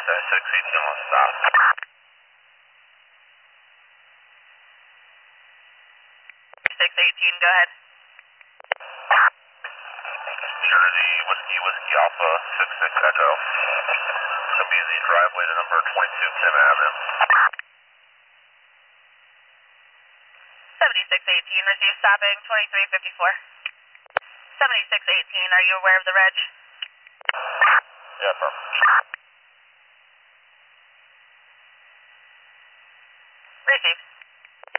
618 on stop. 618, go ahead. Jersey Whiskey Alpha 66 Echo. It's going to be the driveway to number 22 Kim Avenue. 7618, receive stopping 2354. 7618, are you aware of the reg? Yeah, affirm.